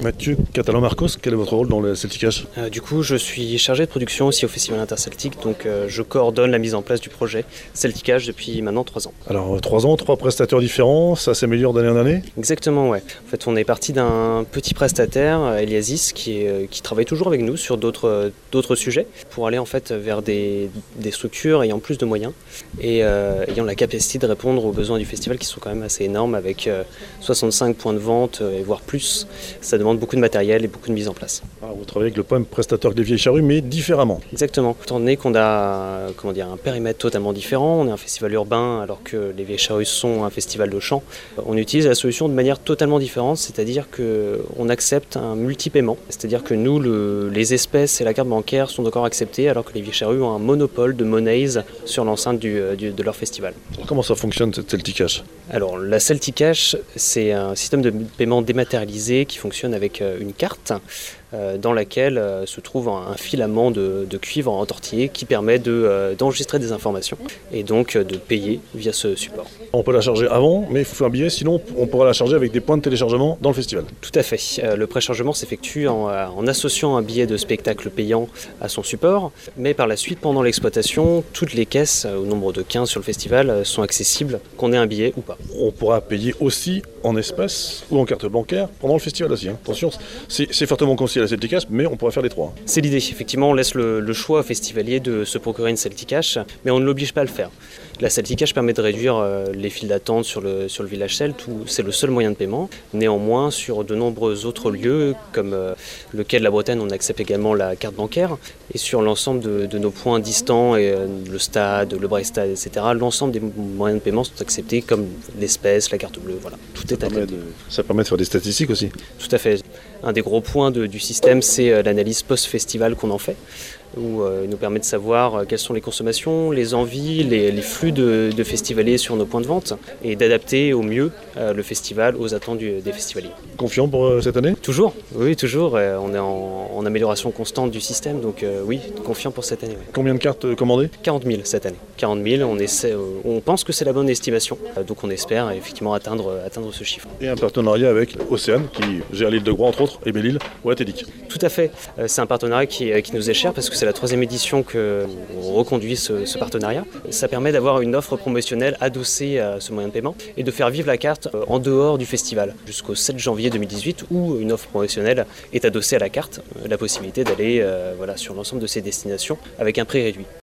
Mathieu Catalan-Marcos, quel est votre rôle dans le Celticache? Du coup, je suis chargé de production aussi au Festival Interceltique, donc je coordonne la mise en place du projet Celticache depuis maintenant 3 ans. Alors 3 ans, 3 prestataires différents, ça s'améliore d'année en année? Exactement, ouais. En fait, on est parti d'un petit prestataire, Eliasis, qui travaille toujours avec nous sur d'autres sujets, pour aller en fait vers des structures ayant plus de moyens et ayant la capacité de répondre aux besoins du festival qui sont quand même assez énormes, avec 65 points de vente et voire plus. Ça demande beaucoup de matériel et beaucoup de mise en place. Alors, vous travaillez avec le même prestataire que les Vieilles Charrues, mais différemment. Exactement. Étant donné qu'on a un périmètre totalement différent, on est un festival urbain alors que les Vieilles Charrues sont un festival de chant, on utilise la solution de manière totalement différente, c'est-à-dire qu'on accepte un multi-paiement. C'est-à-dire que nous, les espèces et la carte bancaire sont encore acceptés alors que les Vieilles Charrues ont un monopole de monnaies sur l'enceinte de leur festival. Alors, comment ça fonctionne cette Celticache? Alors la Celticache, c'est un système de paiement dématérialisé qui fonctionne avec une carte dans laquelle se trouve un filament de cuivre entortillé qui permet d'enregistrer des informations et donc de payer via ce support. On peut la charger avant, mais il faut un billet, sinon on pourra la charger avec des points de téléchargement dans le festival. Tout à fait. Le préchargement s'effectue en associant un billet de spectacle payant à son support, mais par la suite, pendant l'exploitation, toutes les caisses, au nombre de 15 sur le festival, sont accessibles, qu'on ait un billet ou pas. On pourra payer aussi en espèces ou en carte bancaire pendant le festival aussi. Attention, c'est fortement conseillé à la Celticache, mais on pourrait faire les trois. C'est l'idée. Effectivement, on laisse le choix au festivalier de se procurer une Celticache, mais on ne l'oblige pas à le faire. La Celticache permet de réduire les files d'attente sur le village Celt, où c'est le seul moyen de paiement. Néanmoins, sur de nombreux autres lieux, comme le quai de la Bretagne, on accepte également la carte bancaire. Et sur l'ensemble de nos points distants, et le stade, le Brestad, etc., l'ensemble des moyens de paiement sont acceptés, comme l'espèce, la carte bleue. Voilà, tout est accepté. Ça permet de faire des statistiques aussi. Tout à fait. Un des gros points du système, c'est l'analyse post-festival qu'on en fait, où il nous permet de savoir quelles sont les consommations, les envies, les flux de festivaliers sur nos points de vente et d'adapter au mieux le festival aux attentes des festivaliers. Confiant pour cette année? Toujours, oui, toujours. On est en amélioration constante du système, donc oui, confiant pour cette année. Ouais. Combien de cartes commandées? 40 000 cette année. 40 000, on pense que c'est la bonne estimation, donc on espère effectivement atteindre ce chiffre. Et un partenariat avec Océane, qui gère l'île de Groix entre autres, et Belle-Île, ou Athédic. Tout à fait. C'est un partenariat qui nous est cher parce que c'est la 3e édition qu'on reconduit ce partenariat. Ça permet d'avoir une offre promotionnelle adossée à ce moyen de paiement et de faire vivre la carte en dehors du festival jusqu'au 7 janvier 2018 où une offre promotionnelle est adossée à la carte, la possibilité d'aller sur l'ensemble de ces destinations avec un prix réduit.